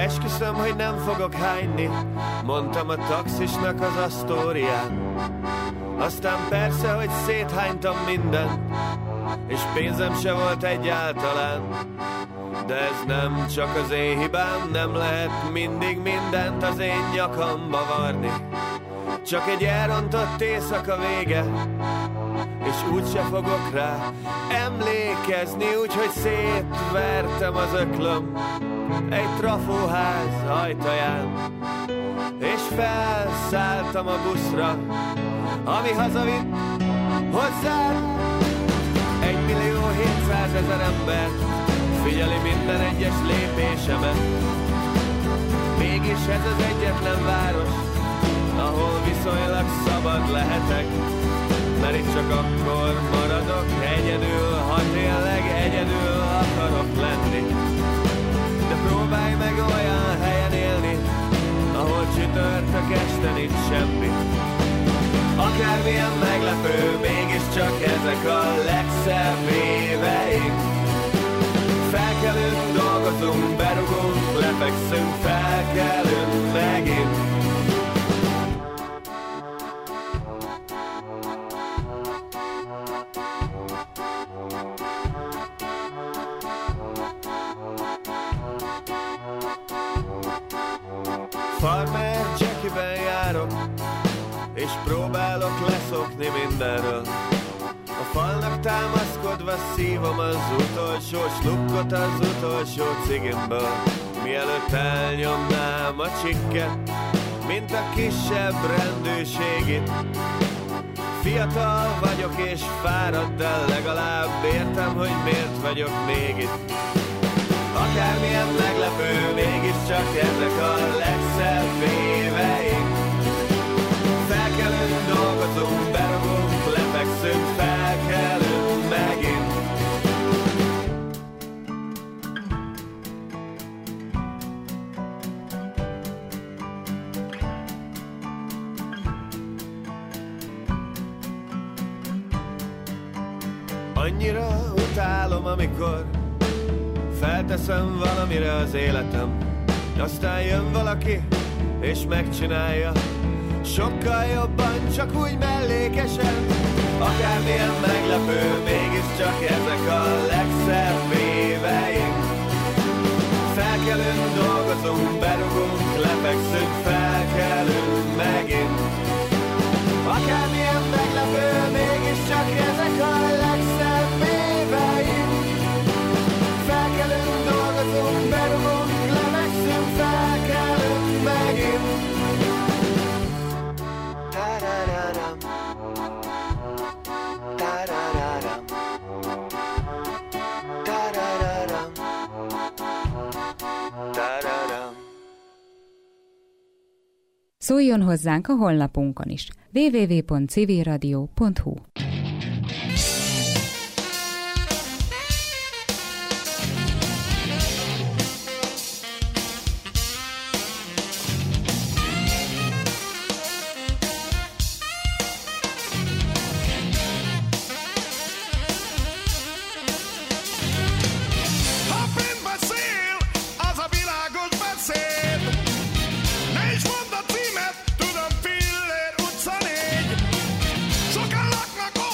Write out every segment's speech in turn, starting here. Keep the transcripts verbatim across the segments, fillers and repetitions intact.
Esküszöm, hogy nem fogok hányni, mondtam a taxisnak az Asztórián. Aztán persze, hogy széthánytam mindent, és pénzem se volt egyáltalán. De ez nem csak az én hibám, nem lehet mindig mindent az én nyakamba varni. Csak egy elrontott éjszaka vége, és úgyse fogok rá emlékezni, úgyhogy szétvertem az öklöm egy trafóház ajtaján, és felszálltam a buszra, ami hazavitt hozzám. Egy millió hétszázezer ember figyeli minden egyes lépésemet. Mégis ez az egyetlen város, ahol viszonylag szabad lehetek. Mert itt csak akkor maradok egyedül, ha tényleg egyedül akarok lenni. De próbálj meg olyan helyen élni, ahol csütörtök este nincs semmi. Akármilyen meglepő, mégiscsak ezek a legszebb éveink. Felkelünk, dolgozunk, berugunk, lefekszünk, felkelünk megint. Farmer Jackie-ben járok, és próbálok leszokni mindenről. A falnak támaszkodva szívom az utolsó slukkot az utolsó cigimből. Mielőtt elnyomnám a csikket, mint a kisebb rendőrségit. Fiatal vagyok és fáradt, de legalább értem, hogy miért vagyok még itt. Akármilyen meglepő, mégiscsak ezek a legszebb éveink. Felkelünk, dolgozunk, berugunk, lefekszünk, felkelünk megint. Annyira utálom, amikor felteszem valamire az életem, aztán jön valaki, és megcsinálja sokkal jobban, csak úgy mellékesen. Akármilyen meglepő, mégiscsak ezek a legszebb éveink. Felkelünk, dolgozunk, berugunk, lefekszünk, felkelünk megint. Akármilyen meglepő, mégiscsak ezek a legszebb éveink. Felkelünk, dolgozunk, berugunk, lefekszünk, felkelünk megint. Ta-ra-ra-ram, ta-ra-ra-ram, ta-ra-ra-ram, ta-ra-ram. Szóljon hozzánk a honlapunkon is. double-u double-u double-u pont civil radio pont hu. Sokan laknak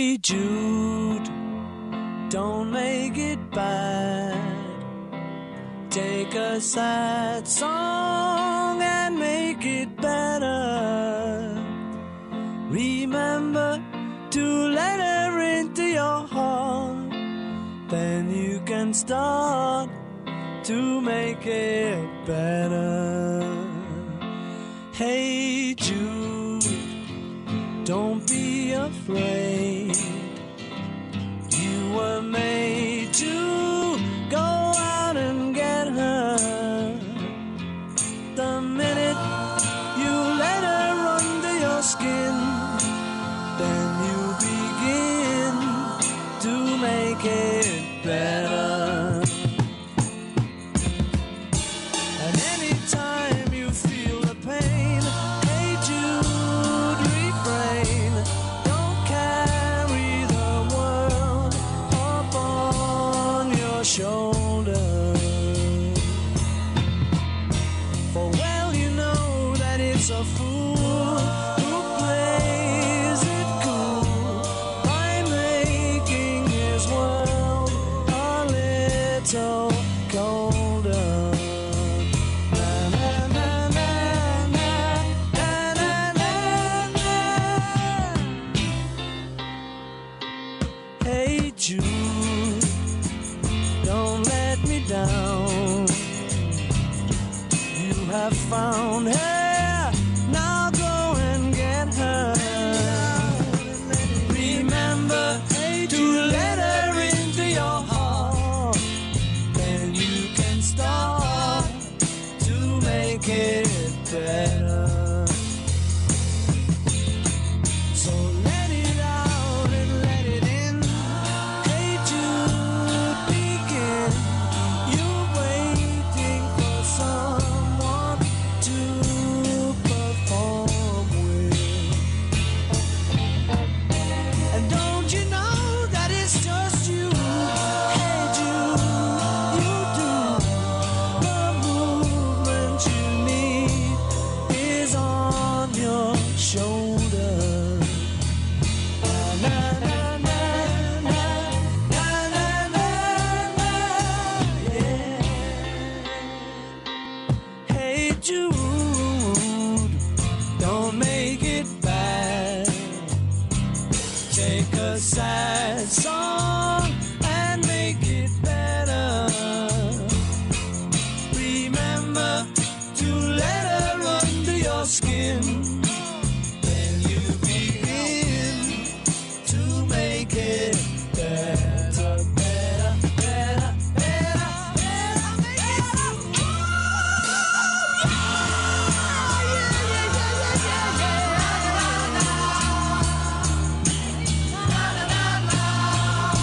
Hey Jude, don't make it bad. Take a sad song and make it better. Remember to let her into your heart. Then you can start to make it better. Hey Jude, don't be afraid. You were made to go out and get her. The minute you let her under your skin, then you begin to make it better. And anytime you feel the pain, hey Jude, refrain. Don't carry the world up on your shoulder. For well you know that it's a fool who plays it cool by making his world a little colder. Na, na, na, na, na, na, na, na, na. Hey Jude, don't let me down. You have found her, now go and get her. Remember to let her into your heart. Then you can start to make it better. So let it out and let it in. Hey Jude, begin. You're waiting for someone to perform with. And don't you know that it's just you? Hey Jude, you do. The movement you need is on your shoulder. Na, na, na, na, na, na, na, na, yeah. Hey Jude, don't make it bad. Take a sad song and make it better. Remember to let her under your skin. Then you begin to make it better, better, better, better, better, make it better. Yeah, yeah, yeah, yeah, yeah, yeah. Na, na, na, na.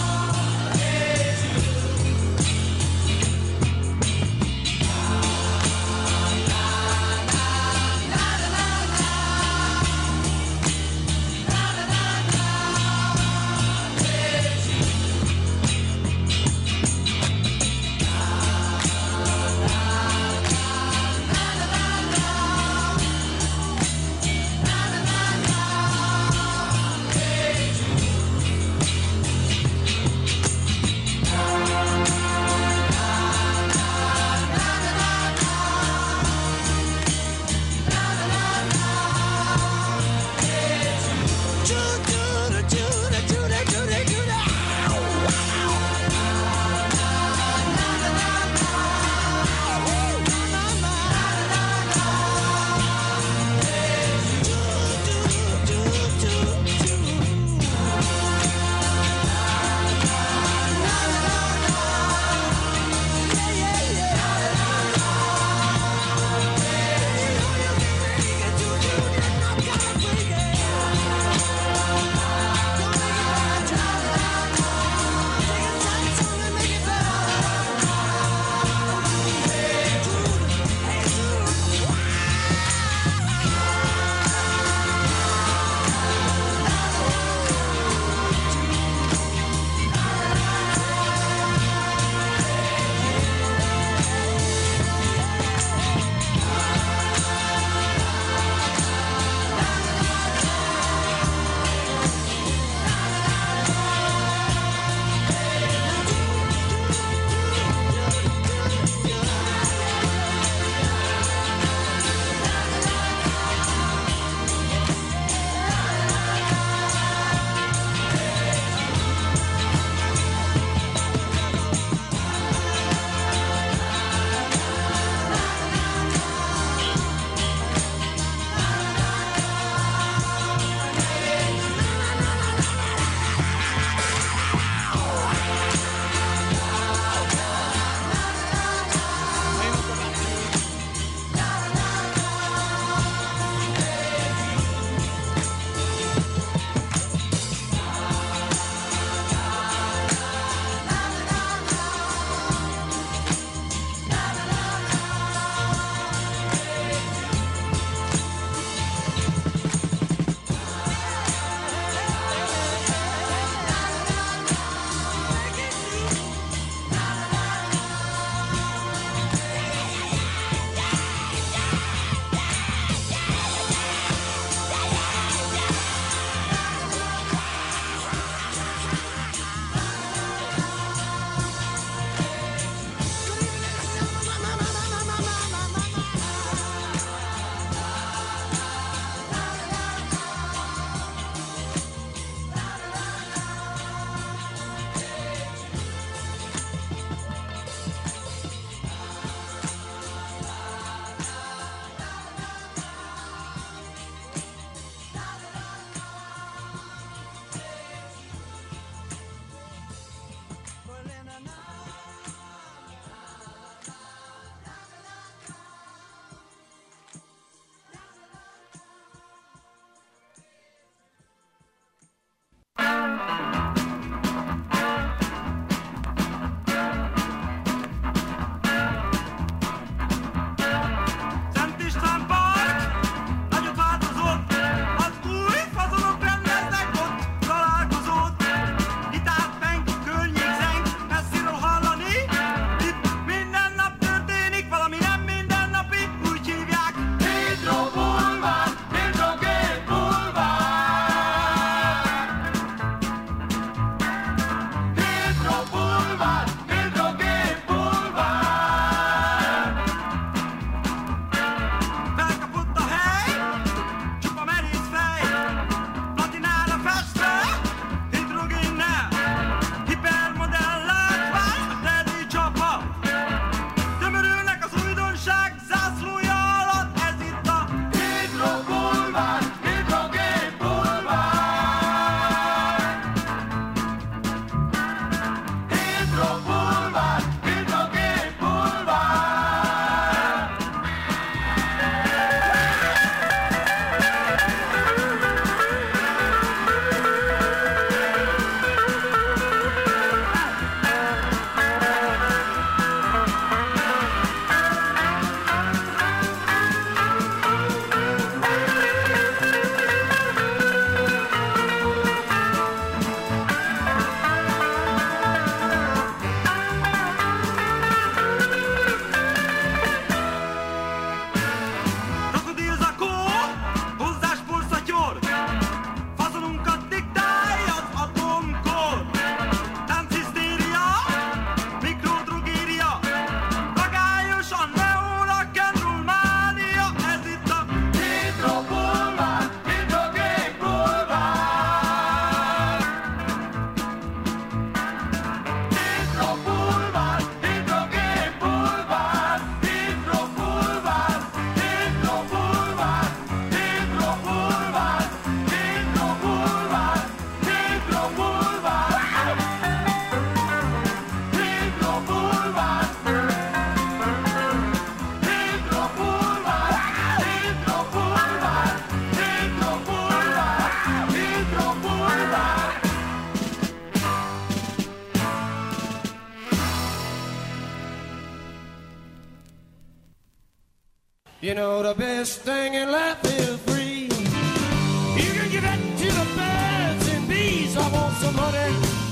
You know the best thing in life is free. You can give that to the birds and bees. I want some money.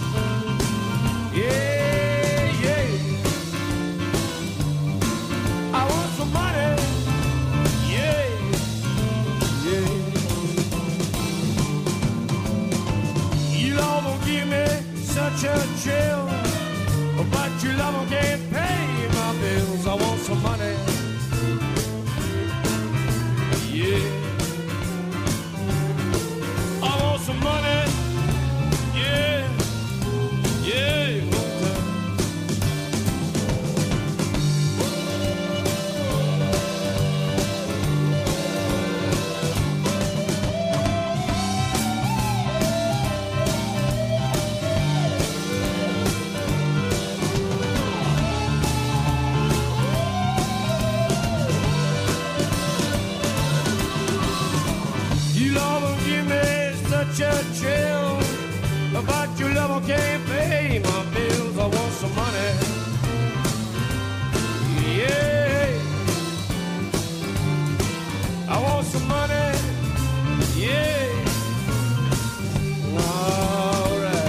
Yeah, yeah. I want some money. Yeah, yeah. You love will give me such a chill, but you love will can't pay my bills. I want some money. Yeah, I want some money. Yeah, yeah. Such a chill, but your love can't pay my bills. I want some money. Yeah, I want some money. Yeah, all right.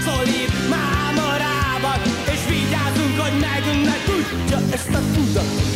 Ezt a tudatot